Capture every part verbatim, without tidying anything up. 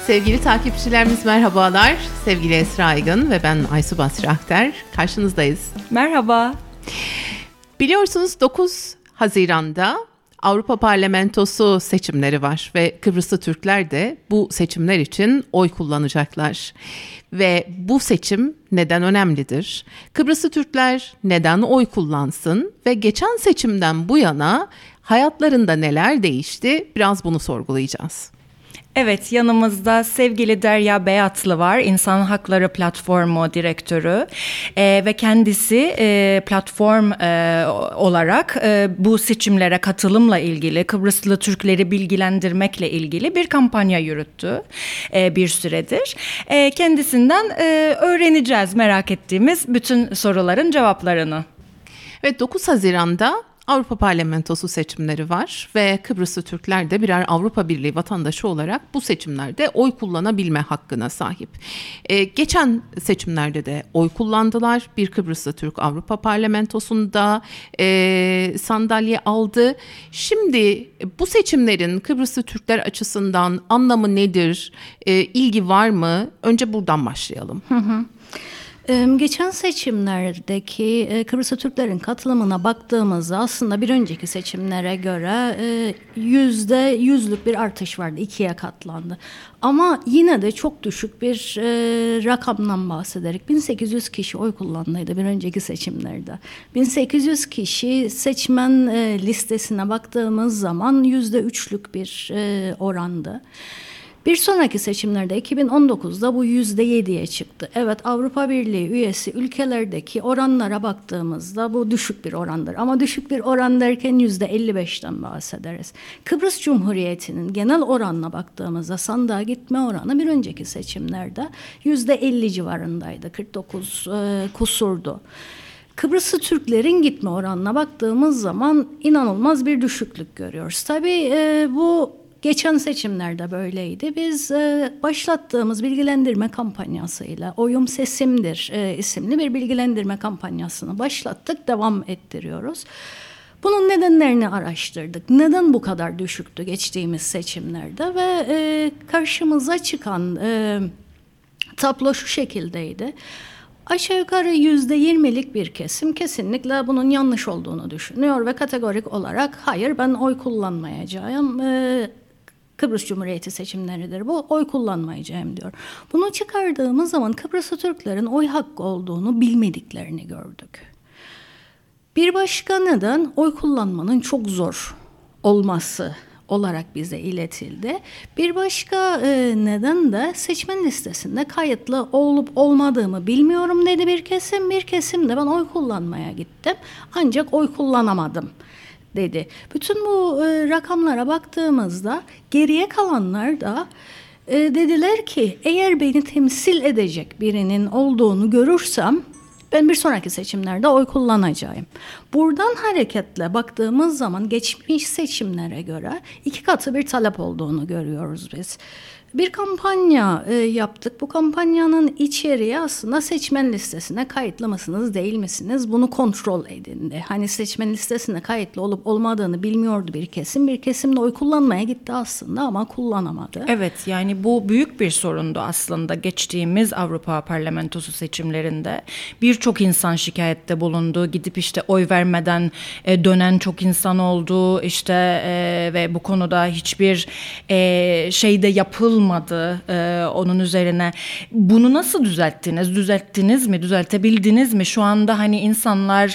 Sevgili takipçilerimiz merhabalar. Sevgili Esra Aygın ve ben Aysu Basri Akter karşınızdayız. Merhaba. Biliyorsunuz dokuz Haziran'da Avrupa Parlamentosu seçimleri var ve Kıbrıslı Türkler de bu seçimler için oy kullanacaklar. Ve bu seçim neden önemlidir? Kıbrıslı Türkler neden oy kullansın ve geçen seçimden bu yana hayatlarında neler değişti? Biraz bunu sorgulayacağız. Evet, yanımızda sevgili Derya Beyatlı var, İnsan Hakları Platformu Direktörü ee, ve kendisi e, platform e, olarak e, bu seçimlere katılımla ilgili, Kıbrıslı Türkleri bilgilendirmekle ilgili bir kampanya yürüttü e, bir süredir. E, kendisinden e, öğreneceğiz merak ettiğimiz bütün soruların cevaplarını. Evet, dokuz Haziran'da Avrupa Parlamentosu seçimleri var ve Kıbrıslı Türkler de birer Avrupa Birliği vatandaşı olarak bu seçimlerde oy kullanabilme hakkına sahip. Ee, geçen seçimlerde de oy kullandılar. Bir Kıbrıslı Türk Avrupa Parlamentosu'nda e, sandalye aldı. Şimdi bu seçimlerin Kıbrıslı Türkler açısından anlamı nedir? E, ilgi var mı? Önce buradan başlayalım. Hı hı. Geçen seçimlerdeki Kıbrıslı Türklerin katılımına baktığımızda aslında bir önceki seçimlere göre yüzde yüzlük bir artış vardı, ikiye katlandı. Ama yine de çok düşük bir rakamdan bahsederek bin sekiz yüz kişi oy kullandıydı bir önceki seçimlerde. bin sekiz yüz kişi seçmen listesine baktığımız zaman yüzde üçlük bir orandı. Bir sonraki seçimlerde iki bin on dokuzda bu yüzde yediye çıktı. Evet, Avrupa Birliği üyesi ülkelerdeki oranlara baktığımızda bu düşük bir orandır. Ama düşük bir oran derken yüzde elli beşten bahsederiz. Kıbrıs Cumhuriyeti'nin genel oranına baktığımızda sandığa gitme oranı bir önceki seçimlerde yüzde elli civarındaydı. kırk dokuz e, kusurdu. Kıbrıslı Türklerin gitme oranına baktığımız zaman inanılmaz bir düşüklük görüyoruz. Tabii e, bu geçen seçimlerde böyleydi. Biz e, başlattığımız bilgilendirme kampanyasıyla Oyum Sesimdir e, isimli bir bilgilendirme kampanyasını başlattık, devam ettiriyoruz. Bunun nedenlerini araştırdık. Neden bu kadar düşüktü geçtiğimiz seçimlerde ve e, karşımıza çıkan e, tablo şu şekildeydi. Aşağı yukarı yüzde yirmilik bir kesim kesinlikle bunun yanlış olduğunu düşünüyor ve kategorik olarak hayır ben oy kullanmayacağım, e, Kıbrıs Cumhuriyeti seçimleridir bu, oy kullanmayacağım diyor. Bunu çıkardığımız zaman Kıbrıslı Türklerin oy hakkı olduğunu bilmediklerini gördük. Bir başka neden oy kullanmanın çok zor olması olarak bize iletildi. Bir başka e, neden de seçmen listesinde kayıtlı olup olmadığımı bilmiyorum dedi bir kesim. Bir kesim de ben oy kullanmaya gittim ancak oy kullanamadım dedi. Bütün bu e, rakamlara baktığımızda geriye kalanlar da e, dediler ki eğer beni temsil edecek birinin olduğunu görürsem ben bir sonraki seçimlerde oy kullanacağım. Buradan hareketle baktığımız zaman geçmiş seçimlere göre iki katı bir talep olduğunu görüyoruz biz. Bir kampanya e, yaptık. Bu kampanyanın içeriği aslında seçmen listesine kayıtlı mısınız, değil misiniz? Bunu kontrol edindi. Hani seçmen listesine kayıtlı olup olmadığını bilmiyordu bir kesim. Bir kesim de oy kullanmaya gitti aslında ama kullanamadı. Evet, yani bu büyük bir sorundu aslında geçtiğimiz Avrupa Parlamentosu seçimlerinde. Birçok insan şikayette bulundu. Gidip işte oy vermeden e, dönen çok insan oldu. İşte e, ve bu konuda hiçbir e, şey de yapılmadı. Ee, onun üzerine bunu nasıl düzelttiniz? Düzelttiniz mi? Düzeltebildiniz mi? Şu anda hani insanlar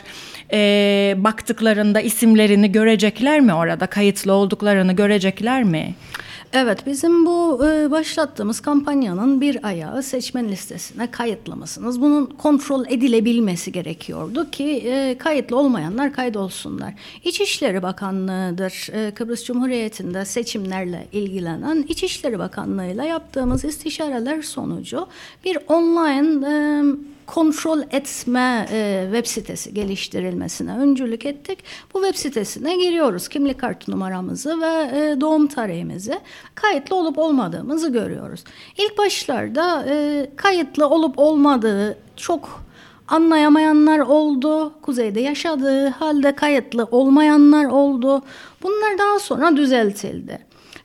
e, baktıklarında isimlerini görecekler mi orada? Kayıtlı olduklarını görecekler mi? Evet, bizim bu e, başlattığımız kampanyanın bir ayağı seçmen listesine kayıtlı mısınız? Bunun kontrol edilebilmesi gerekiyordu ki e, kayıtlı olmayanlar kaydolsunlar. İçişleri Bakanlığı'dır e, Kıbrıs Cumhuriyeti'nde seçimlerle ilgilenen İçişleri Bakanlığı'yla yaptığımız istişareler sonucu bir online e, kontrol etme e, web sitesi geliştirilmesine öncülük ettik. Bu web sitesine giriyoruz. Kimlik kartı numaramızı ve e, doğum tarihimizi, kayıtlı olup olmadığımızı görüyoruz. İlk başlarda e, kayıtlı olup olmadığı çok anlayamayanlar oldu. Kuzeyde yaşadığı halde kayıtlı olmayanlar oldu. Bunlar daha sonra düzeltildi.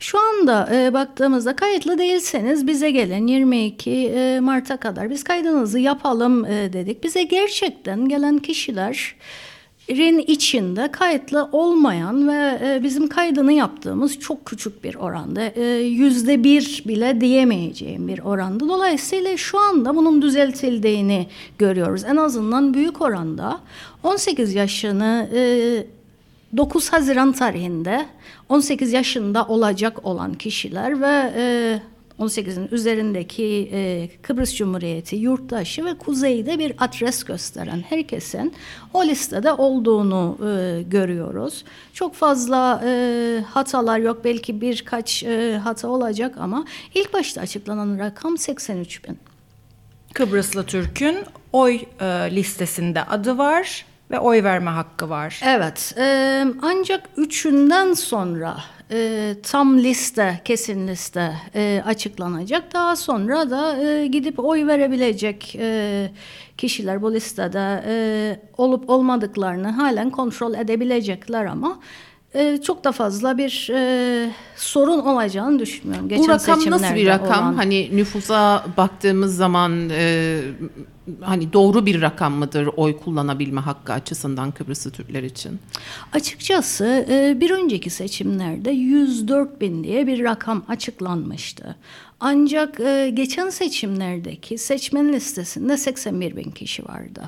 Şu anda e, baktığımızda kayıtlı değilseniz bize gelin yirmi iki Mart'a kadar biz kaydınızı yapalım e, dedik. Bize gerçekten gelen kişilerin içinde kayıtlı olmayan ve bizim kaydını yaptığımız çok küçük bir oranda, yüzde bir bile diyemeyeceğim bir oranda. Dolayısıyla şu anda bunun düzeltildiğini görüyoruz. En azından büyük oranda on sekiz yaşını dokuz Haziran tarihinde on sekiz yaşında olacak olan kişiler ve on sekizin üzerindeki e, Kıbrıs Cumhuriyeti yurttaşı ve kuzeyde bir adres gösteren herkesin o listede olduğunu e, görüyoruz. Çok fazla e, hatalar yok, belki birkaç e, hata olacak ama ilk başta açıklanan rakam seksen üç bin. Kıbrıslı Türk'ün oy e, listesinde adı var ve oy verme hakkı var. Evet, e, ancak üçünden sonra e, tam liste, kesin liste e, açıklanacak. Daha sonra da e, gidip oy verebilecek e, kişiler bu listede e, olup olmadıklarını halen kontrol edebilecekler ama e, çok da fazla bir e, sorun olacağını düşünmüyorum. Geçen bu rakam nasıl bir rakam? Olan... Hani nüfusa baktığımız zaman e, hani doğru bir rakam mıdır oy kullanabilme hakkı açısından Kıbrıslı Türkler için? Açıkçası bir önceki seçimlerde yüz dört bin diye bir rakam açıklanmıştı. Ancak geçen seçimlerdeki seçmen listesinde seksen bir bin kişi vardı.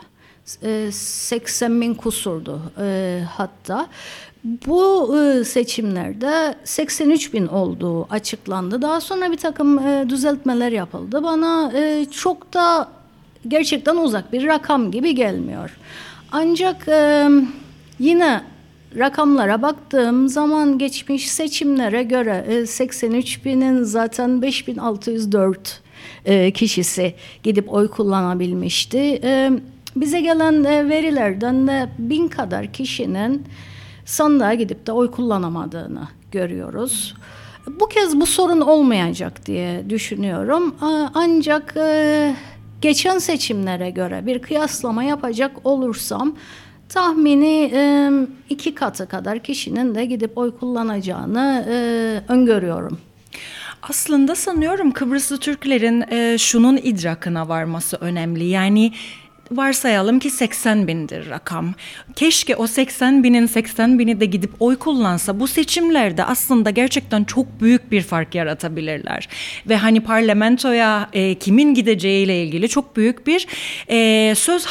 seksen bin kusurdu hatta. Bu seçimlerde seksen üç bin olduğu açıklandı. Daha sonra bir takım düzeltmeler yapıldı. Bana çok da gerçekten uzak bir rakam gibi gelmiyor. Ancak e, yine rakamlara baktığım zaman geçmiş seçimlere göre e, seksen üç binin zaten beş bin altı yüz dört e, kişisi gidip oy kullanabilmişti. E, bize gelen e, verilerden de bin kadar kişinin sandığa gidip de oy kullanamadığını görüyoruz. Bu kez bu sorun olmayacak diye düşünüyorum. A, ancak e, geçen seçimlere göre bir kıyaslama yapacak olursam tahmini e, iki katı kadar kişinin de gidip oy kullanacağını e, öngörüyorum. Aslında sanıyorum Kıbrıslı Türklerin e, şunun idrakına varması önemli. Yani varsayalım ki seksen bindir rakam. Keşke o seksen binin seksen bini de gidip oy kullansa, bu seçimlerde aslında gerçekten çok büyük bir fark yaratabilirler. Ve hani parlamentoya e, kimin gideceğiyle ilgili çok büyük bir e, söz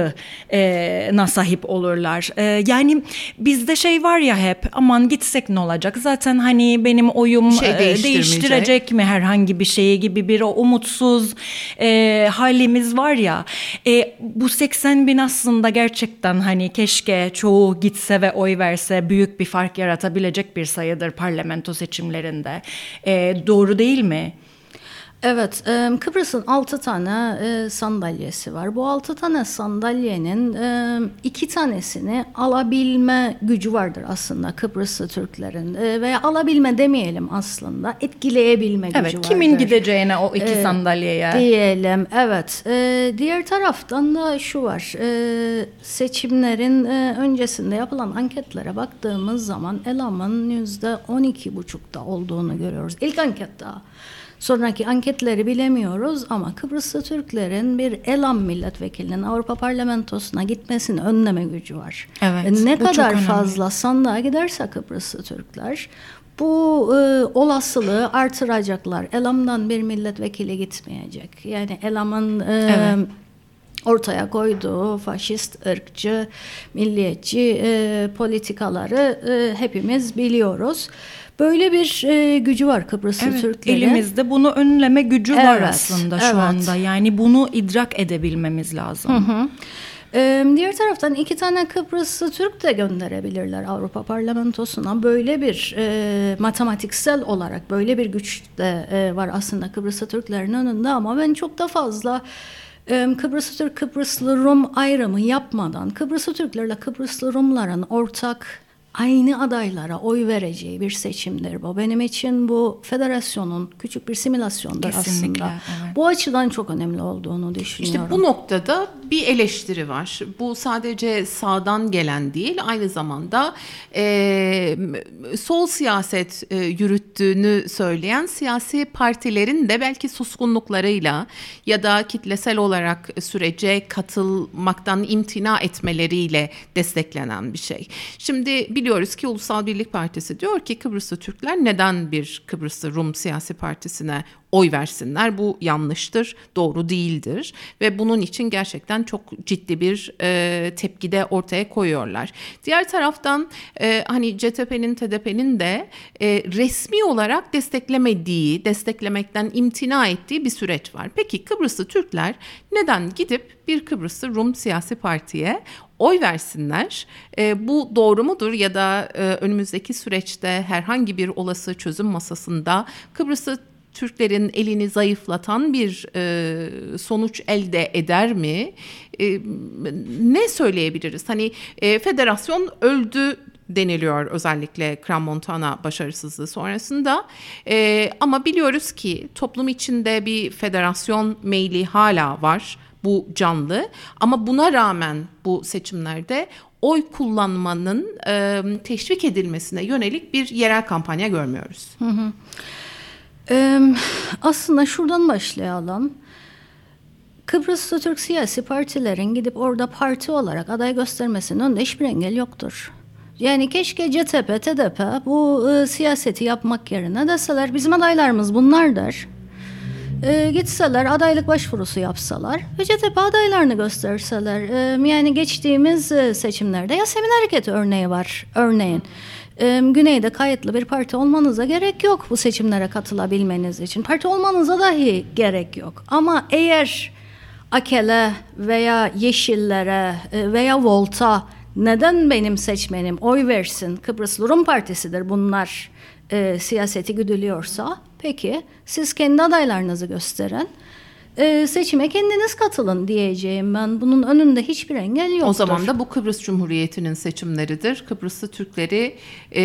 hakkına sahip olurlar. E, yani bizde şey var ya hep, aman gitsek ne olacak? Zaten hani benim oyum şey e, değiştirecek mi herhangi bir şeyi gibi bir o umutsuz e, halimiz var ya. E, Bu seksen bin aslında gerçekten hani keşke çoğu gitse ve oy verse, büyük bir fark yaratabilecek bir sayıdır parlamento seçimlerinde. E, doğru değil mi? Evet, Kıbrıs'ın altı tane sandalyesi var. Bu altı tane sandalyenin iki tanesini alabilme gücü vardır aslında Kıbrıslı Türklerin. Veya alabilme demeyelim aslında, etkileyebilme gücü evet, vardır. Kimin gideceğine o iki ee, sandalyeye. Diyelim, evet. Ee, diğer taraftan da şu var. Ee, seçimlerin e, öncesinde yapılan anketlere baktığımız zaman Elam'ın yüzde on iki buçukta olduğunu görüyoruz. İlk anket daha. Sonraki anketleri bilemiyoruz ama Kıbrıslı Türklerin bir Elam milletvekilinin Avrupa Parlamentosu'na gitmesini önleme gücü var. Evet, ne bu kadar çok fazla sandığa giderse Kıbrıslı Türkler bu e, olasılığı artıracaklar. Elam'dan bir milletvekili gitmeyecek. Yani Elam'ın e, evet. ortaya koyduğu faşist, ırkçı, milliyetçi e, politikaları e, hepimiz biliyoruz. Böyle bir e, gücü var Kıbrıslı evet, Türklerin. Elimizde bunu önleme gücü evet, var aslında şu evet. anda. Yani bunu idrak edebilmemiz lazım. Hı hı. Ee, diğer taraftan iki tane Kıbrıslı Türk de gönderebilirler Avrupa Parlamentosu'na. Böyle bir e, matematiksel olarak böyle bir güç de e, var aslında Kıbrıslı Türklerin önünde ama ben çok da fazla e, Kıbrıslı Türk, Kıbrıslı Rum ayrımı yapmadan Kıbrıslı Türklerle Kıbrıslı Rumların ortak aynı adaylara oy vereceği bir seçimdir bu. Benim için bu federasyonun küçük bir simülasyondur kesinlikle, aslında. Evet. Bu açıdan çok önemli olduğunu düşünüyorum. İşte bu noktada bir eleştiri var. Bu sadece sağdan gelen değil, aynı zamanda e, sol siyaset e, yürüttüğünü söyleyen siyasi partilerin de belki suskunluklarıyla ya da kitlesel olarak sürece katılmaktan imtina etmeleriyle desteklenen bir şey. Şimdi biliyoruz ki Ulusal Birlik Partisi diyor ki Kıbrıslı Türkler neden bir Kıbrıslı Rum siyasi partisine oy versinler? Bu yanlıştır, doğru değildir ve bunun için gerçekten çok ciddi bir e, tepki de ortaya koyuyorlar. Diğer taraftan e, hani C T P'nin, T D P'nin de e, resmi olarak desteklemediği, desteklemekten imtina ettiği bir süreç var. Peki Kıbrıslı Türkler neden gidip bir Kıbrıslı Rum siyasi partiye oy versinler? E, bu doğru mudur ya da e, önümüzdeki süreçte herhangi bir olası çözüm masasında Kıbrıslı Türklerin elini zayıflatan bir e, sonuç elde eder mi? E, ne söyleyebiliriz? Hani e, federasyon öldü deniliyor özellikle Crans-Montana başarısızlığı sonrasında. E, ama biliyoruz ki toplum içinde bir federasyon meyli hala var. Bu canlı. Ama buna rağmen bu seçimlerde oy kullanmanın e, teşvik edilmesine yönelik bir yerel kampanya görmüyoruz. Hı hı. Ee, aslında şuradan başlayalım. Kıbrıslı Türk siyasi partilerin gidip orada parti olarak aday göstermesinin önünde hiçbir engel yoktur. Yani keşke C T P, T D P bu e, siyaseti yapmak yerine deseler bizim adaylarımız bunlardır. E, gitseler adaylık başvurusu yapsalar ve C T P adaylarını gösterseler. E, yani geçtiğimiz e, seçimlerde Yasemin Hareketi örneği var örneğin. Ee, Güney'de kayıtlı bir parti olmanıza gerek yok bu seçimlere katılabilmeniz için. Parti olmanıza dahi gerek yok. Ama eğer AKEL'e veya Yeşillere veya Volt'a neden benim seçmenim oy versin, Kıbrıslı Rum Partisi'dir bunlar e, siyaseti güdülüyorsa, peki siz kendi adaylarınızı gösterin. Ee, seçime kendiniz katılın diyeceğim ben. Bunun önünde hiçbir engel yoktur. O zaman da bu Kıbrıs Cumhuriyeti'nin seçimleridir. Kıbrıslı Türkleri e,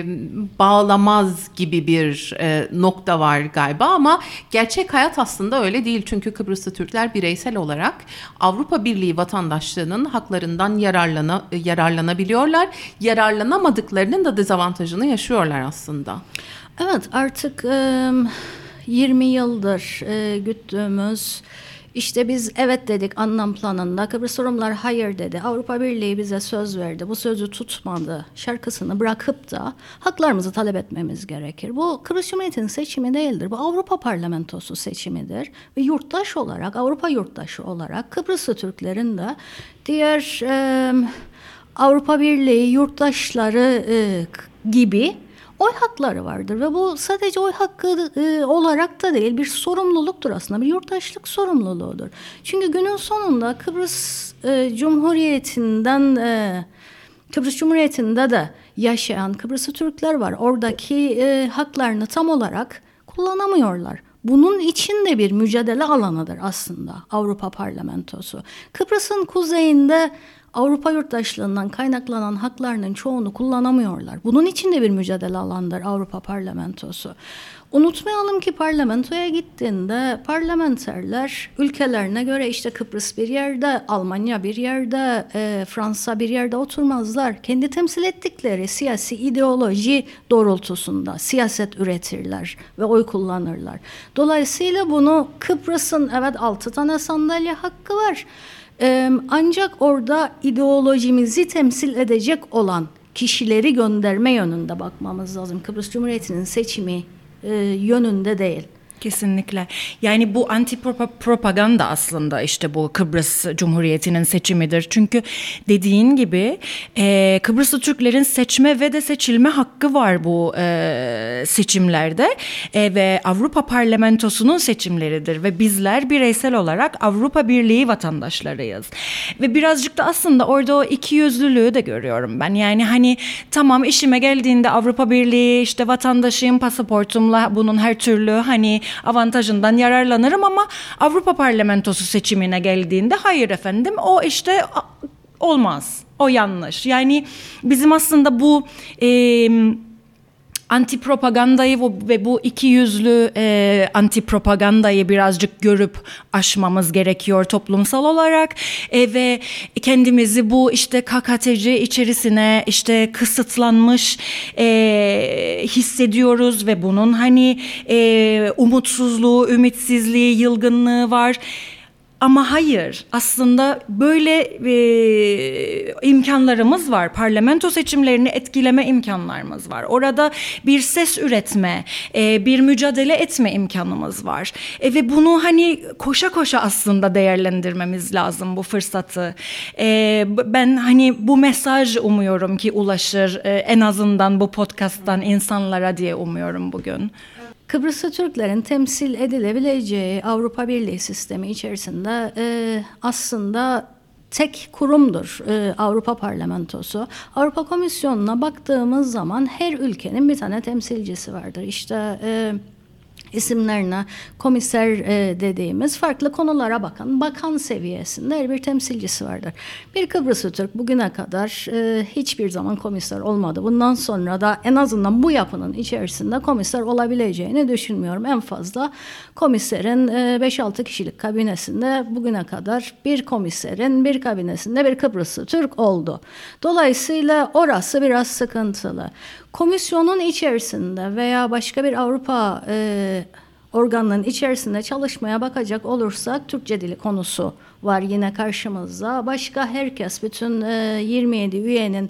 bağlamaz gibi bir e, nokta var galiba ama gerçek hayat aslında öyle değil. Çünkü Kıbrıslı Türkler bireysel olarak Avrupa Birliği vatandaşlığının haklarından yararlana, yararlanabiliyorlar. Yararlanamadıklarının da dezavantajını yaşıyorlar aslında. Evet, artık E... yirmi yıldır e, güttüğümüz işte biz evet dedik anlam planında, Kıbrıs Rumlar hayır dedi, Avrupa Birliği bize söz verdi, bu sözü tutmadı şarkısını bırakıp da haklarımızı talep etmemiz gerekir. Bu Kıbrıs Cumhuriyeti'nin seçimi değildir, bu Avrupa Parlamentosu seçimidir ve yurttaş olarak, Avrupa yurttaşı olarak Kıbrıslı Türklerin de diğer e, Avrupa Birliği yurttaşları e, gibi oy hakları vardır ve bu sadece oy hakkı e, olarak da değil, bir sorumluluktur aslında, bir yurttaşlık sorumluluğudur. Çünkü günün sonunda Kıbrıs e, Cumhuriyeti'nden e, Kıbrıs Cumhuriyeti'nde de yaşayan Kıbrıslı Türkler var. Oradaki e, haklarını tam olarak kullanamıyorlar. Bunun için de bir mücadele alanıdır aslında Avrupa Parlamentosu. Kıbrıs'ın kuzeyinde Avrupa yurttaşlığından kaynaklanan haklarının çoğunu kullanamıyorlar. Bunun için de bir mücadele alanıdır Avrupa Parlamentosu. Unutmayalım ki parlamentoya gittiğinde parlamenterler ülkelerine göre işte Kıbrıs bir yerde, Almanya bir yerde, e, Fransa bir yerde oturmazlar. Kendi temsil ettikleri siyasi ideoloji doğrultusunda siyaset üretirler ve oy kullanırlar. Dolayısıyla bunu Kıbrıs'ın evet altı tane sandalye hakkı var. Ee, ancak orada ideolojimizi temsil edecek olan kişileri gönderme yönünde bakmamız lazım. Kıbrıs Cumhuriyeti'nin seçimi e, yönünde değil. Kesinlikle. Yani bu anti propaganda aslında işte bu Kıbrıs Cumhuriyeti'nin seçimidir. Çünkü dediğin gibi e, Kıbrıslı Türklerin seçme ve de seçilme hakkı var bu e, seçimlerde e, ve Avrupa Parlamentosu'nun seçimleridir ve bizler bireysel olarak Avrupa Birliği vatandaşlarıyız. Ve birazcık da aslında orada o ikiyüzlülüğü de görüyorum ben. Yani hani tamam işime geldiğinde Avrupa Birliği işte vatandaşıyım, pasaportumla bunun her türlü hani avantajından yararlanırım ama Avrupa Parlamentosu seçimine geldiğinde hayır efendim o işte olmaz, o yanlış. Yani bizim aslında bu e, anti propagandayı ve bu iki yüzlü e, anti propagandayı birazcık görüp aşmamız gerekiyor toplumsal olarak e, ve kendimizi bu işte K K T C içerisine işte kısıtlanmış e, hissediyoruz ve bunun hani e, umutsuzluğu, ümitsizliği, yılgınlığı var. Ama hayır, aslında böyle e, imkanlarımız var. Parlamento seçimlerini etkileme imkanlarımız var. Orada bir ses üretme, e, bir mücadele etme imkanımız var. E, ve bunu hani koşa koşa aslında değerlendirmemiz lazım bu fırsatı. E, ben hani bu mesaj umuyorum ki ulaşır e, en azından bu podcast'tan insanlara diye umuyorum bugün. Kıbrıslı Türklerin temsil edilebileceği Avrupa Birliği sistemi içerisinde e, aslında tek kurumdur e, Avrupa Parlamentosu. Avrupa Komisyonu'na baktığımız zaman her ülkenin bir tane temsilcisi vardır. İşte e, isimlerine komiser e, dediğimiz farklı konulara bakan bakan seviyesinde her bir temsilcisi vardır. Bir Kıbrıslı Türk bugüne kadar e, hiçbir zaman komiser olmadı. Bundan sonra da en azından bu yapının içerisinde komiser olabileceğini düşünmüyorum. En fazla komiserin e, beş altı kişilik kabinesinde bugüne kadar bir komiserin bir kabinesinde bir Kıbrıslı Türk oldu. Dolayısıyla orası biraz sıkıntılı. Komisyonun içerisinde veya başka bir Avrupa e, organının içerisinde çalışmaya bakacak olursak Türkçe dili konusu var yine karşımızda. Başka herkes, bütün e, yirmi yedi üyenin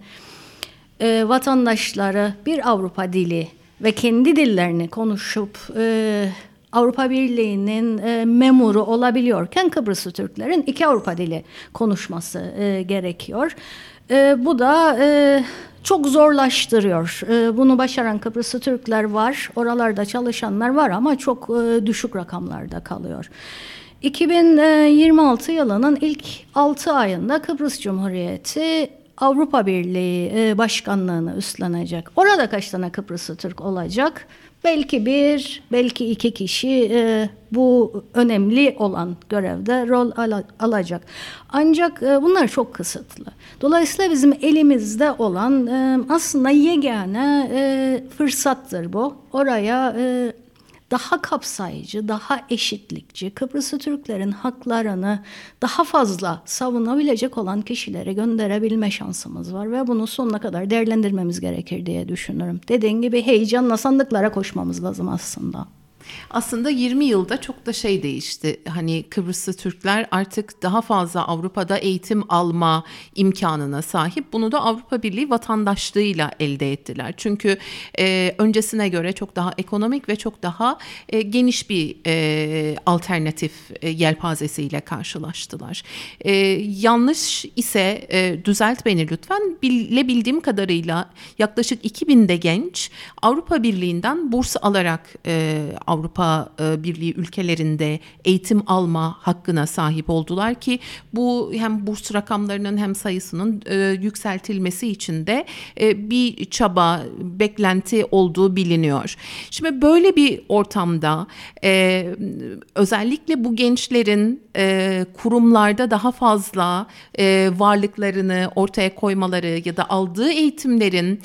e, vatandaşları bir Avrupa dili ve kendi dillerini konuşup e, Avrupa Birliği'nin e, memuru olabiliyorken Kıbrıslı Türklerin iki Avrupa dili konuşması e, gerekiyor. E, bu da e, çok zorlaştırıyor. E, bunu başaran Kıbrıslı Türkler var, oralarda çalışanlar var ama çok e, düşük rakamlarda kalıyor. iki bin yirmi altı yılının ilk altı ayında Kıbrıs Cumhuriyeti Avrupa Birliği e, başkanlığını üstlenecek. Orada kaç tane Kıbrıslı Türk olacak? Belki bir, belki iki kişi e, bu önemli olan görevde rol al- alacak. Ancak e, bunlar çok kısıtlı. Dolayısıyla bizim elimizde olan e, aslında yegane e, fırsattır bu. Oraya e, daha kapsayıcı, daha eşitlikçi, Kıbrıslı Türklerin haklarını daha fazla savunabilecek olan kişilere gönderebilme şansımız var ve bunu sonuna kadar değerlendirmemiz gerekir diye düşünüyorum. Dediğin gibi heyecanla sandıklara koşmamız lazım aslında. Aslında yirmi yılda çok da şey değişti. Hani Kıbrıslı Türkler artık daha fazla Avrupa'da eğitim alma imkanına sahip. Bunu da Avrupa Birliği vatandaşlığıyla elde ettiler. Çünkü e, öncesine göre çok daha ekonomik ve çok daha e, geniş bir e, alternatif e, yelpazesiyle karşılaştılar. E, yanlış ise e, düzelt beni lütfen. Bilebildiğim kadarıyla yaklaşık iki binde genç Avrupa Birliği'nden burs alarak e, Avrupa Birliği ülkelerinde eğitim alma hakkına sahip oldular ki bu hem burs rakamlarının hem sayısının e, yükseltilmesi için de e, bir çaba, beklenti olduğu biliniyor. Şimdi böyle bir ortamda e, özellikle bu gençlerin e, kurumlarda daha fazla e, varlıklarını ortaya koymaları ya da aldığı eğitimlerin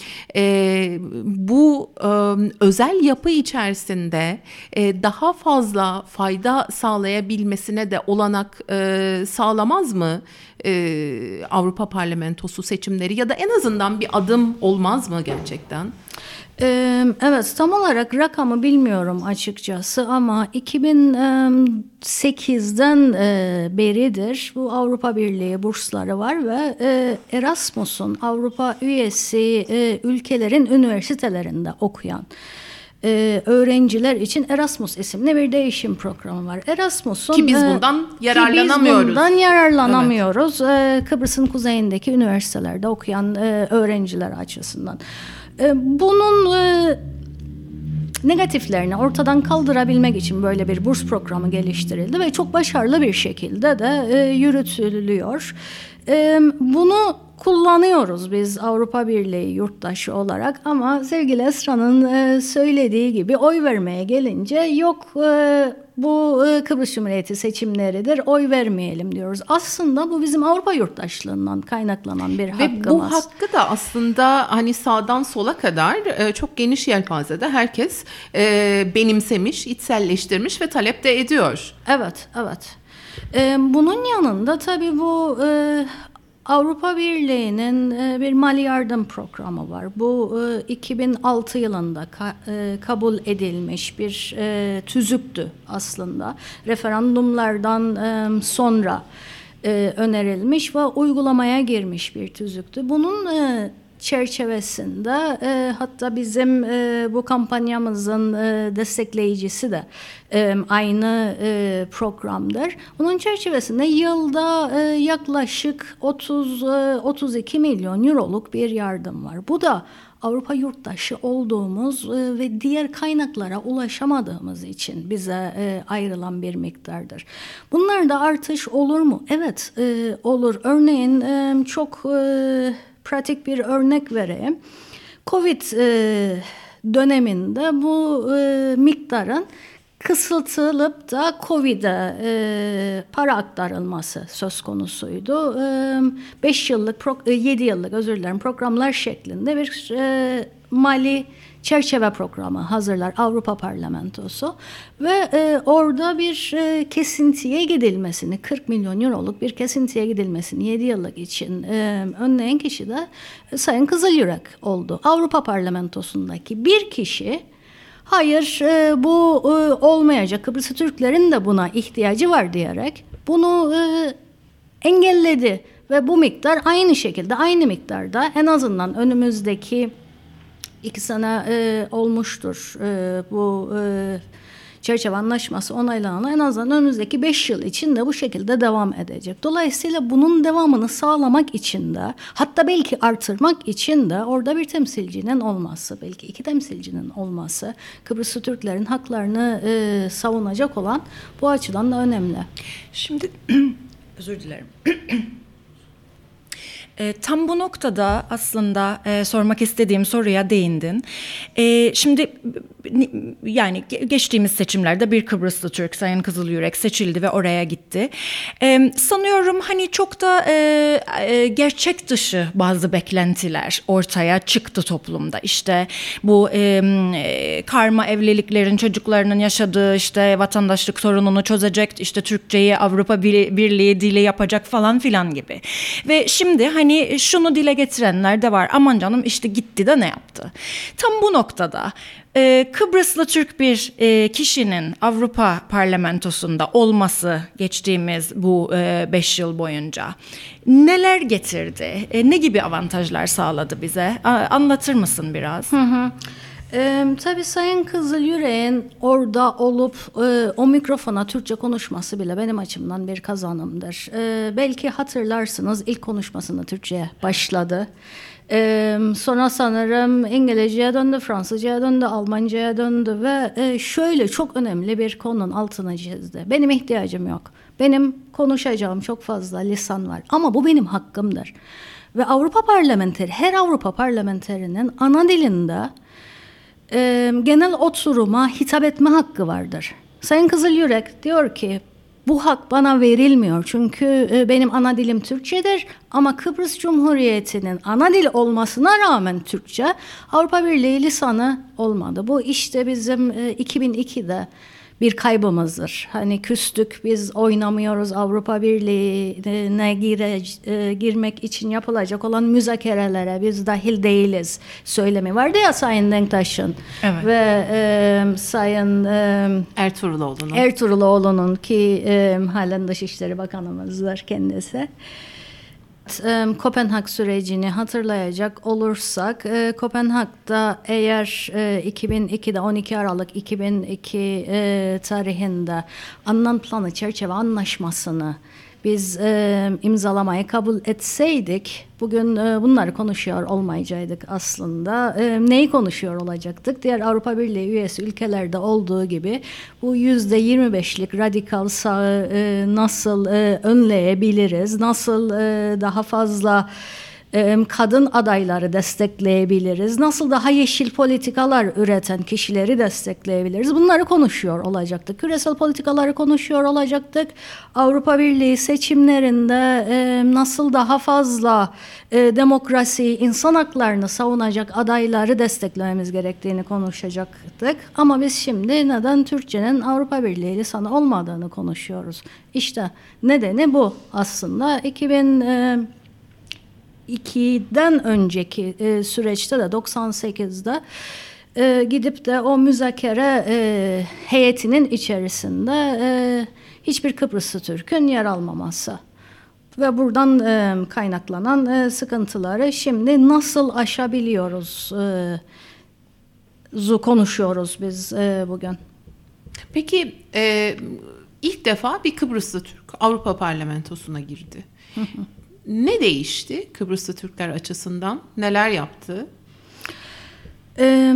e, bu e, özel yapı içerisinde daha fazla fayda sağlayabilmesine de olanak e, sağlamaz mı e, Avrupa Parlamentosu seçimleri ya da en azından bir adım olmaz mı gerçekten? Evet, tam olarak rakamı bilmiyorum açıkçası ama iki bin sekizden beridir bu Avrupa Birliği bursları var ve Erasmus'un Avrupa üyesi ülkelerin üniversitelerinde okuyan Ee, öğrenciler için Erasmus isimli bir değişim programı var. Erasmus'un ki biz bundan e, yararlanamıyoruz. Ki biz bundan yararlanamıyoruz. Evet. Ee, Kıbrıs'ın kuzeyindeki üniversitelerde okuyan e, öğrenciler açısından. E, bunun e, negatiflerini ortadan kaldırabilmek için böyle bir burs programı geliştirildi ve çok başarılı bir şekilde de e, yürütülüyor. E, bunu kullanıyoruz biz Avrupa Birliği yurttaşı olarak ama sevgili Esra'nın e, söylediği gibi oy vermeye gelince yok e, bu e, Kıbrıs Cumhuriyeti seçimleridir, oy vermeyelim diyoruz. Aslında bu bizim Avrupa yurttaşlığından kaynaklanan bir hakkımız. Ve bu hakkı da aslında hani sağdan sola kadar e, çok geniş yelpazede herkes e, benimsemiş, içselleştirmiş ve talep de ediyor. Evet, evet. E, bunun yanında tabii bu e, Avrupa Birliği'nin e, bir mali yardım programı var. Bu e, iki bin altı yılında ka, e, kabul edilmiş bir e, tüzüktü aslında. Referandumlardan e, sonra e, önerilmiş ve uygulamaya girmiş bir tüzüktü. Bunun e, çerçevesinde e, hatta bizim e, bu kampanyamızın e, destekleyicisi de e, aynı e, programdır. Bunun çerçevesinde yılda e, yaklaşık otuz otuz iki milyon euroluk bir yardım var. Bu da Avrupa yurttaşı olduğumuz e, ve diğer kaynaklara ulaşamadığımız için bize e, ayrılan bir miktardır. Bunlarda artış olur mu? Evet, e, olur. Örneğin e, çok e, pratik bir örnek vereyim. Covid e, döneminde bu e, miktarın kısıtılıp da Covid'e e, para aktarılması söz konusuydu. beş e, yıllık, yedi yıllık özür dilerim programlar şeklinde bir e, mali çerçeve programı hazırlar Avrupa Parlamentosu ve e, orada bir e, kesintiye gidilmesini, kırk milyon euroluk bir kesintiye gidilmesini yedi yıllık için e, önleyen kişi de e, Sayın Kızılyürek oldu. Avrupa Parlamentosu'ndaki bir kişi hayır e, bu e, olmayacak, Kıbrıs Türklerin de buna ihtiyacı var diyerek bunu e, engelledi ve bu miktar aynı şekilde aynı miktarda en azından önümüzdeki iki sene e, olmuştur e, bu e, çerçeve anlaşması onaylanana, en azından önümüzdeki beş yıl içinde bu şekilde devam edecek. Dolayısıyla bunun devamını sağlamak için de, hatta belki artırmak için de orada bir temsilcinin olması, belki iki temsilcinin olması, Kıbrıslı Türklerin haklarını e, savunacak olan bu açıdan da önemli. Şimdi özür dilerim. E, tam bu noktada aslında e, sormak istediğim soruya değindin. E, şimdi yani geçtiğimiz seçimlerde bir Kıbrıslı Türk, Sayın Kızılyürek seçildi ve oraya gitti. E, sanıyorum hani çok da e, e, gerçek dışı bazı beklentiler ortaya çıktı toplumda. İşte bu e, karma evliliklerin çocuklarının yaşadığı işte vatandaşlık sorununu çözecek, işte Türkçeyi Avrupa Birliği dili yapacak falan filan gibi. Ve şimdi hani şunu dile getirenler de var. Aman canım işte gitti de ne yaptı? Tam bu noktada e, Kıbrıslı Türk bir e, kişinin Avrupa Parlamentosu'nda olması geçtiğimiz bu e, beş yıl boyunca neler getirdi? E, ne gibi avantajlar sağladı bize? A, anlatır mısın biraz? Hı hı. Ee, tabii Sayın Kızılyürek'in orada olup e, o mikrofona Türkçe konuşması bile benim açımdan bir kazanımdır. Ee, belki hatırlarsınız ilk konuşmasında Türkçe'ye başladı. Ee, sonra sanırım İngilizce'ye döndü, Fransızca'ya döndü, Almanca'ya döndü ve e, şöyle çok önemli bir konunun altını çizdi. Benim ihtiyacım yok. Benim konuşacağım çok fazla lisan var ama bu benim hakkımdır. Ve Avrupa Parlamenteri, her Avrupa Parlamenterinin ana dilinde E, genel oturuma hitap etme hakkı vardır. Sayın Kızılyürek diyor ki bu hak bana verilmiyor çünkü e, benim ana dilim Türkçedir ama Kıbrıs Cumhuriyeti'nin ana dili olmasına rağmen Türkçe Avrupa Birliği lisanı olmadı. Bu işte bizim e, iki bin ikide bir kaybımızdır. Hani küstük, biz oynamıyoruz, Avrupa Birliği'ne gire, e, girmek için yapılacak olan müzakerelere biz dahil değiliz söylemi vardı ya Sayın Denktaş'ın. Evet. Ve e, Sayın e, Ertuğruloğlu'nun. Ertuğruloğlu'nun ki e, halen Dışişleri Bakanımızdır kendisi. Kopenhag sürecini hatırlayacak olursak e, Kopenhag'da eğer e, iki bin ikide on iki Aralık iki bin iki e, tarihinde Annan Planı Çerçeve Anlaşması'nı biz e, imzalamayı kabul etseydik bugün e, bunları konuşuyor olmayacaktık aslında. E, neyi konuşuyor olacaktık? Diğer Avrupa Birliği üyesi ülkelerde olduğu gibi bu yüzde yirmi beşlik radikal sağı e, nasıl e, önleyebiliriz? Nasıl e, daha fazla kadın adayları destekleyebiliriz, nasıl daha yeşil politikalar üreten kişileri destekleyebiliriz, bunları konuşuyor olacaktık. Küresel politikaları konuşuyor olacaktık. Avrupa Birliği seçimlerinde nasıl daha fazla demokrasi, insan haklarını savunacak adayları desteklememiz gerektiğini konuşacaktık. Ama biz şimdi neden Türkçenin Avrupa Birliği lisanı olmadığını konuşuyoruz. İşte nedeni bu aslında. iki bin ikiden önceki e, süreçte de doksan sekizde e, gidip de o müzakere e, heyetinin içerisinde e, hiçbir Kıbrıslı Türk'ün yer almaması ve buradan e, kaynaklanan e, sıkıntıları şimdi nasıl aşabiliyoruz e, konuşuyoruz biz e, bugün. Peki e, ilk defa bir Kıbrıslı Türk Avrupa Parlamentosu'na girdi. Ne değişti Kıbrıslı Türkler açısından? Neler yaptı? Ee,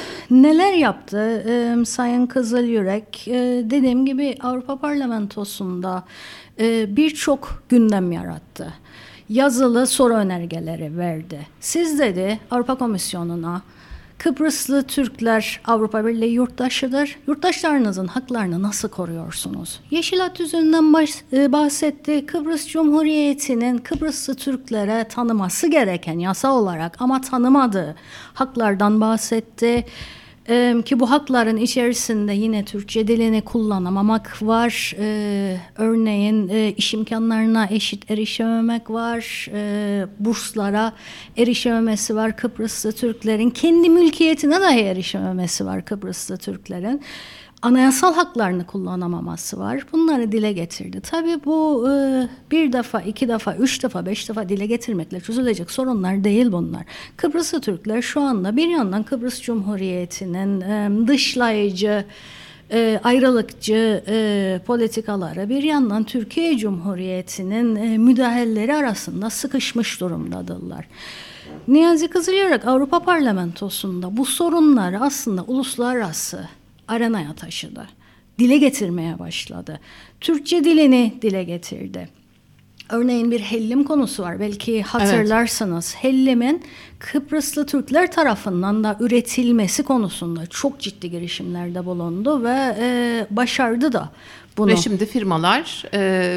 neler yaptı? Ee, Sayın Kızılyürek e, dediğim gibi Avrupa Parlamentosu'nda e, birçok gündem yarattı. Yazılı soru önergeleri verdi. Siz dedi Avrupa Komisyonu'na, Kıbrıslı Türkler Avrupa Birliği yurttaşıdır. Yurttaşlarınızın haklarını nasıl koruyorsunuz? Yeşil Hat yüzünden bahsetti. Kıbrıs Cumhuriyeti'nin Kıbrıslı Türklere tanıması gereken yasa olarak ama tanımadığı haklardan bahsetti. Ee, ki bu hakların içerisinde yine Türkçe dilini kullanamamak var. Ee, örneğin e, iş imkanlarına eşit erişememek var. Ee, burslara erişememesi var Kıbrıslı Türklerin. Kendi mülkiyetine dahi erişememesi var Kıbrıslı Türklerin. Anayasal haklarını kullanamaması var. Bunları dile getirdi. Tabii bu e, bir defa, iki defa, üç defa, beş defa dile getirmekle çözülecek sorunlar değil bunlar. Kıbrıslı Türkler şu anda bir yandan Kıbrıs Cumhuriyeti'nin e, dışlayıcı, e, ayrılıkçı e, politikaları, bir yandan Türkiye Cumhuriyeti'nin e, müdahaleleri arasında sıkışmış durumdadırlar. Niyazi Kızılyürek Avrupa Parlamentosu'nda bu sorunları aslında uluslararası arenaya taşıdı. Dile getirmeye başladı. Türkçe dilini dile getirdi. Örneğin bir hellim konusu var. Belki hatırlarsınız. Evet. Hellimin Kıbrıslı Türkler tarafından da üretilmesi konusunda çok ciddi girişimlerde bulundu ve e, başardı da bunu. Ve şimdi firmalar e,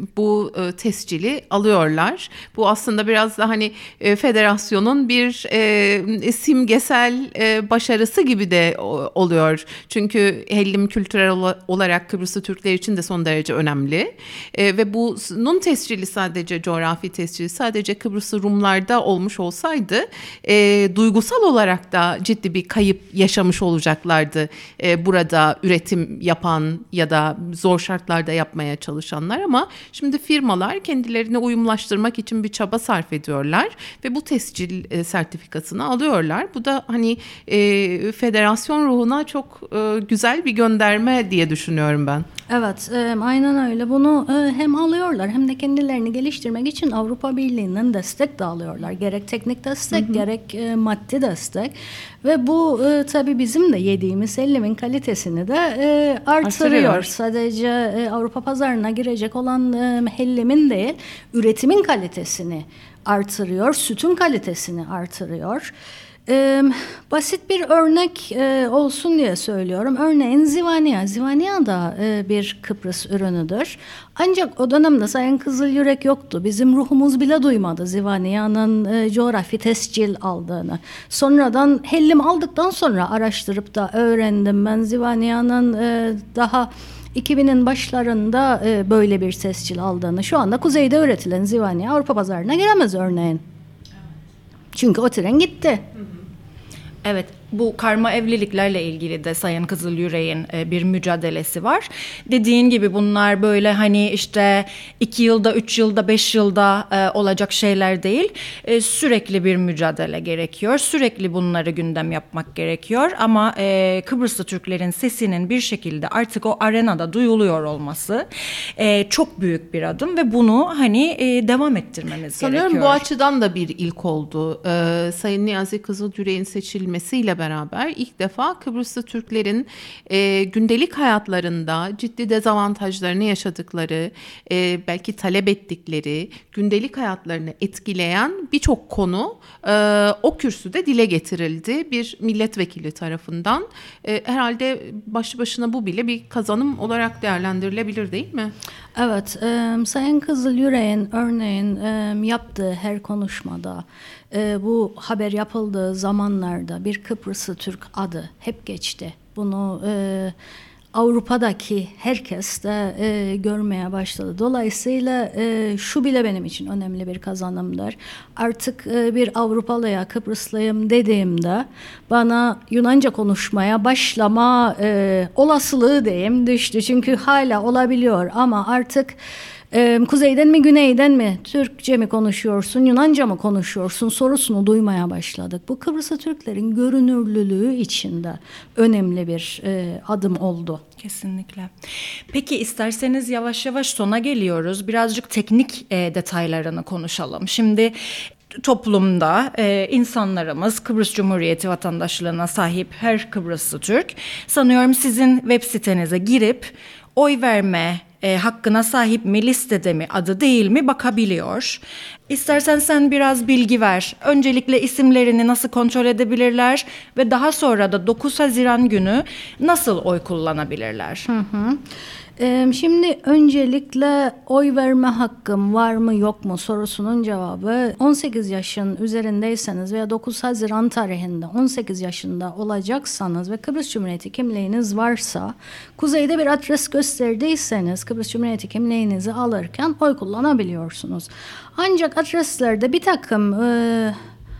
bu e, tescili alıyorlar. Bu aslında biraz da hani e, federasyonun bir e, simgesel e, başarısı gibi de o, oluyor. Çünkü hellim kültürel olarak Kıbrıslı Türkler için de son derece önemli. E, ve bunun tescili sadece coğrafi tescili sadece Kıbrıslı Rumlarda olmuş olsaydı e, duygusal olarak da ciddi bir kayıp yaşamış olacaklardı. E, burada üretim yapan ya da zor şartlarda yapmaya çalışanlar, ama şimdi firmalar kendilerini uyumlaştırmak için bir çaba sarf ediyorlar ve bu tescil e, sertifikasını alıyorlar. Bu da hani e, federasyon ruhuna çok e, güzel bir gönderme diye düşünüyorum ben. Evet, e, aynen öyle. Bunu e, hem alıyorlar hem de kendilerini geliştirmek için Avrupa Birliği'nden destek de alıyorlar. Gerek teknik destek, hı hı. gerek e, maddi destek. Ve bu e, tabii bizim de yediğimiz hellimin kalitesini de e, artırıyor. Artırıyor. Sadece e, Avrupa pazarına girecek olan e, hellimin değil, üretimin kalitesini artırıyor, sütün kalitesini artırıyor. Ee, basit bir örnek e, olsun diye söylüyorum. Örneğin Zivania. Zivania da e, bir Kıbrıs ürünüdür. Ancak o dönemde Sayın Kızılyürek yoktu. Bizim ruhumuz bile duymadı Zivania'nın e, coğrafi tescil aldığını. Sonradan hellim aldıktan sonra araştırıp da öğrendim ben Zivania'nın e, daha iki binin başlarında e, böyle bir tescil aldığını. Şu anda kuzeyde üretilen Zivania Avrupa pazarına giremez örneğin. Çünkü o tren gitti. Evet, bu karma evliliklerle ilgili de Sayın Kızılyürek'in e, bir mücadelesi var. Dediğin gibi bunlar böyle hani işte iki yılda, üç yılda, beş yılda e, olacak şeyler değil. E, sürekli bir mücadele gerekiyor. Sürekli bunları gündem yapmak gerekiyor. Ama e, Kıbrıslı Türklerin sesinin bir şekilde artık o arenada duyuluyor olması e, çok büyük bir adım ve bunu hani e, devam ettirmemiz Sanıyorum gerekiyor. Sanıyorum bu açıdan da bir ilk oldu. Ee, Sayın Niyazi Kızılyürek'in seçilmesiyle ile beraber ilk defa Kıbrıslı Türklerin e, gündelik hayatlarında ciddi dezavantajlarını yaşadıkları, e, belki talep ettikleri, gündelik hayatlarını etkileyen birçok konu e, o kürsüde dile getirildi bir milletvekili tarafından. E, herhalde başlı başına bu bile bir kazanım olarak değerlendirilebilir, değil mi? Evet, e, Sayın Kızılyürek'in örneğin e, yaptığı her konuşmada e, bu haber yapıldığı zamanlarda bir Kıbrıslı Türk adı hep geçti. Bunu e, Avrupa'daki herkes de e, görmeye başladı. Dolayısıyla e, şu bile benim için önemli bir kazanımdır. Artık e, bir Avrupalıya Kıbrıslıyım dediğimde bana Yunanca konuşmaya başlama e, olasılığı diyeyim düştü. Çünkü hala olabiliyor ama artık Ee, kuzeyden mi güneyden mi Türkçe mi konuşuyorsun, Yunanca mı konuşuyorsun sorusunu duymaya başladık. Bu Kıbrıslı Türklerin görünürlülüğü içinde önemli bir e, adım oldu. Kesinlikle. Peki isterseniz yavaş yavaş sona geliyoruz. Birazcık teknik e, detaylarını konuşalım. Şimdi toplumda e, insanlarımız Kıbrıs Cumhuriyeti vatandaşlığına sahip her Kıbrıslı Türk sanıyorum sizin web sitenize girip oy verme e, hakkına sahip mi, listede mi, adı değil mi bakabiliyor. İstersen sen biraz bilgi ver. Öncelikle isimlerini nasıl kontrol edebilirler ve daha sonra da dokuz Haziran günü nasıl oy kullanabilirler? Hı hı. Şimdi öncelikle oy verme hakkım var mı yok mu sorusunun cevabı on sekiz yaşın üzerindeyseniz veya dokuz Haziran tarihinde on sekiz yaşında olacaksanız ve Kıbrıs Cumhuriyeti kimliğiniz varsa, kuzeyde bir adres gösterdiyseniz Kıbrıs Cumhuriyeti kimliğinizi alırken oy kullanabiliyorsunuz. Ancak adreslerde bir takım e,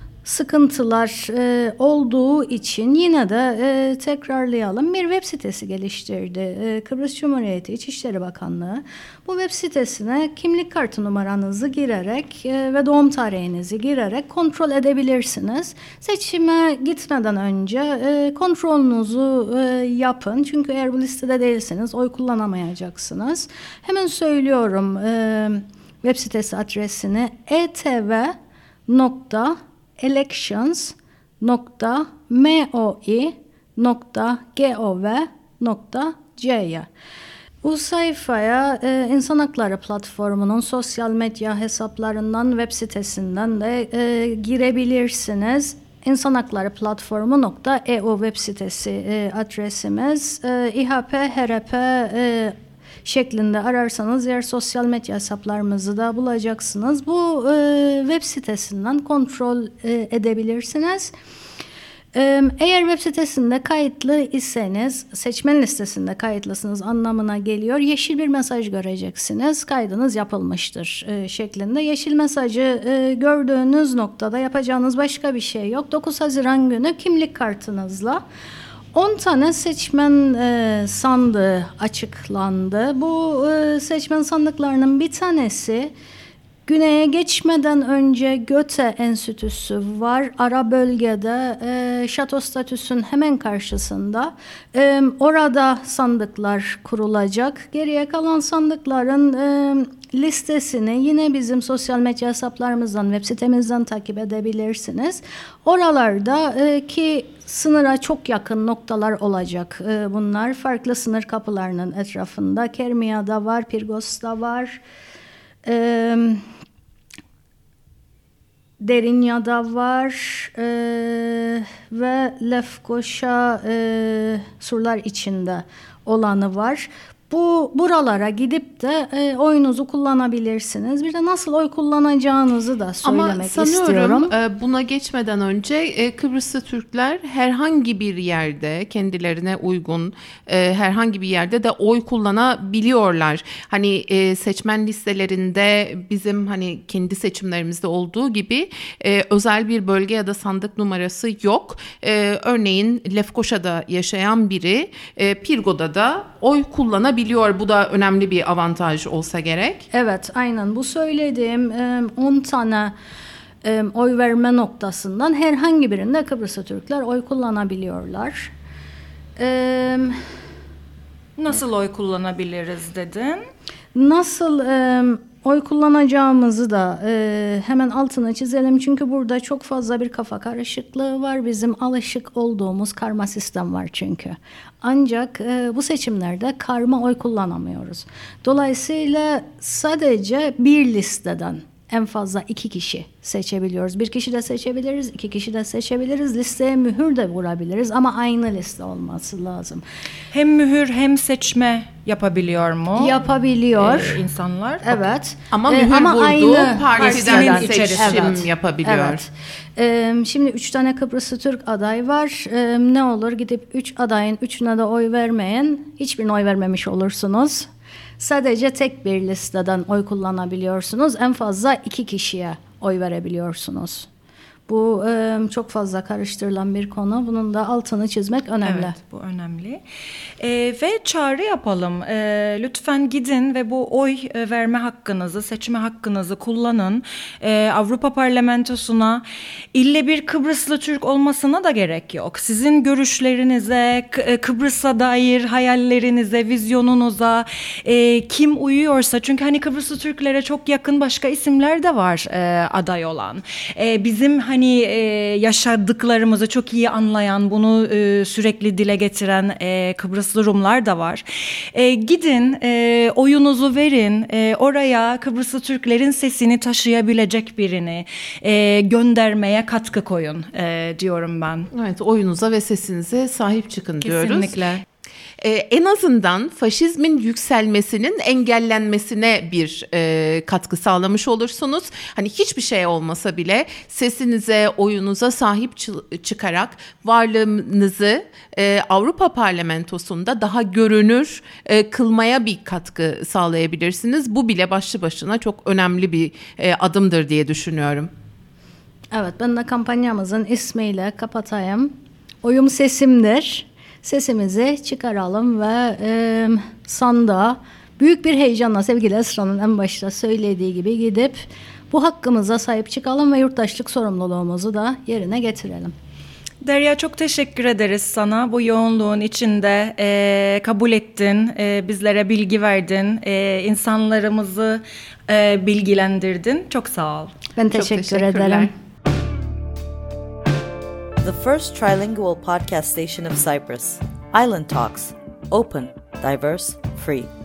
sıkıntılar e, olduğu için yine de e, tekrarlayalım. Bir web sitesi geliştirdi e, Kıbrıs Cumhuriyeti İçişleri Bakanlığı. Bu web sitesine kimlik kartı numaranızı girerek e, ve doğum tarihinizi girerek kontrol edebilirsiniz. Seçime gitmeden önce e, kontrolünüzü e, yapın. Çünkü eğer bu listede değilseniz oy kullanamayacaksınız. Hemen söylüyorum e, web sitesi adresini e t v nokta elections nokta moi nokta gov nokta c'ye. Bu sayfaya e, İnsan Hakları Platformu'nun sosyal medya hesaplarından, web sitesinden de e, girebilirsiniz. İnsan Hakları Platformu nokta e u web sitesi e, adresimiz. E, İHP, H R P e, şeklinde ararsanız diğer sosyal medya hesaplarımızı da bulacaksınız. Bu e, web sitesinden kontrol e, edebilirsiniz. E, eğer web sitesinde kayıtlı iseniz, seçmen listesinde kayıtlısınız anlamına geliyor. Yeşil bir mesaj göreceksiniz. Kaydınız yapılmıştır e, şeklinde. Yeşil mesajı e, gördüğünüz noktada yapacağınız başka bir şey yok. dokuz Haziran günü kimlik kartınızla on tane seçmen e, sandığı açıklandı. Bu e, seçmen sandıklarının bir tanesi güneye geçmeden önce Göte Enstitüsü var. Ara bölgede e, şato statüsün hemen karşısında. E, orada sandıklar kurulacak. Geriye kalan sandıkların e, listesini yine bizim sosyal medya hesaplarımızdan, web sitemizden takip edebilirsiniz. Oralarda e, ki sınıra çok yakın noktalar olacak. E, bunlar farklı sınır kapılarının etrafında. Kermia'da var, Pirgos'ta var. E, Derinya'da var e, ve Lefkoşa e, surlar içinde olanı var. Bu buralara gidip de e, oyunuzu kullanabilirsiniz. Bir de nasıl oy kullanacağınızı da söylemek istiyorum. Ama sanıyorum e, buna geçmeden önce e, Kıbrıslı Türkler herhangi bir yerde kendilerine uygun e, herhangi bir yerde de oy kullanabiliyorlar. Hani e, seçmen listelerinde bizim hani kendi seçimlerimizde olduğu gibi e, özel bir bölge ya da sandık numarası yok. E, örneğin Lefkoşa'da yaşayan biri e, Pirgo'da da oy kullanabiliyor. Biliyor. Bu da önemli bir avantaj olsa gerek. Evet, aynen. Bu söylediğim on tane oy verme noktasından herhangi birinde Kıbrıslı Türkler oy kullanabiliyorlar. Nasıl oy kullanabiliriz dedin? Nasıl oy kullanacağımızı da e, hemen altına çizelim. Çünkü burada çok fazla bir kafa karışıklığı var. Bizim alışık olduğumuz karma sistem var çünkü. Ancak e, bu seçimlerde karma oy kullanamıyoruz. Dolayısıyla sadece bir listeden en fazla iki kişi seçebiliyoruz. Bir kişi de seçebiliriz, iki kişi de seçebiliriz. Listeye mühür de vurabiliriz ama aynı liste olması lazım. Hem mühür hem seçme yapabiliyor mu? Yapabiliyor. Ee, insanlar. Evet. Ama Ee, mühür ama vurduğu aynı partiden partiden seçim evet. yapabiliyor. Evet. Ee, şimdi üç tane Kıbrıslı Türk aday var. Ee, ne olur gidip üç adayın üçüne de oy vermeyin. Hiçbirine oy vermemiş olursunuz. Sadece tek bir listeden oy kullanabiliyorsunuz. En fazla iki kişiye oy verebiliyorsunuz. Bu e, çok fazla karıştırılan bir konu. Bunun da altını çizmek önemli. Evet, bu önemli. E, ve çağrı yapalım. E, lütfen gidin ve bu oy e, verme hakkınızı, seçme hakkınızı kullanın. E, Avrupa Parlamentosu'na ille bir Kıbrıslı Türk olmasına da gerek yok. Sizin görüşlerinize, K- Kıbrıs'a dair hayallerinize, vizyonunuza e, kim uyuyorsa. Çünkü hani Kıbrıslı Türklere çok yakın başka isimler de var e, aday olan. E, bizim hani Hani e, yaşadıklarımızı çok iyi anlayan, bunu e, sürekli dile getiren e, Kıbrıslı Rumlar da var. E, gidin, e, oyunuzu verin, e, oraya Kıbrıslı Türklerin sesini taşıyabilecek birini e, göndermeye katkı koyun e, diyorum ben. Evet, oyunuza ve sesinize sahip çıkın diyoruz. Kesinlikle. Ee, en azından faşizmin yükselmesinin engellenmesine bir e, katkı sağlamış olursunuz. Hani hiçbir şey olmasa bile sesinize, oyunuza sahip çı- çıkarak varlığınızı e, Avrupa Parlamentosu'nda daha görünür e, kılmaya bir katkı sağlayabilirsiniz. Bu bile başlı başına çok önemli bir e, adımdır diye düşünüyorum. Evet, ben de kampanyamızın ismiyle kapatayım. Oyum sesimdir. Sesimizi çıkaralım ve e, sandığa büyük bir heyecanla sevgili Esra'nın en başta söylediği gibi gidip bu hakkımıza sahip çıkalım ve yurttaşlık sorumluluğumuzu da yerine getirelim. Derya, çok teşekkür ederiz sana. Bu yoğunluğun içinde e, kabul ettin, e, bizlere bilgi verdin, e, insanlarımızı e, bilgilendirdin. Çok sağ ol. Ben teşekkür ederim. The first trilingual podcast station of Cyprus, Island Talks, open, diverse, free.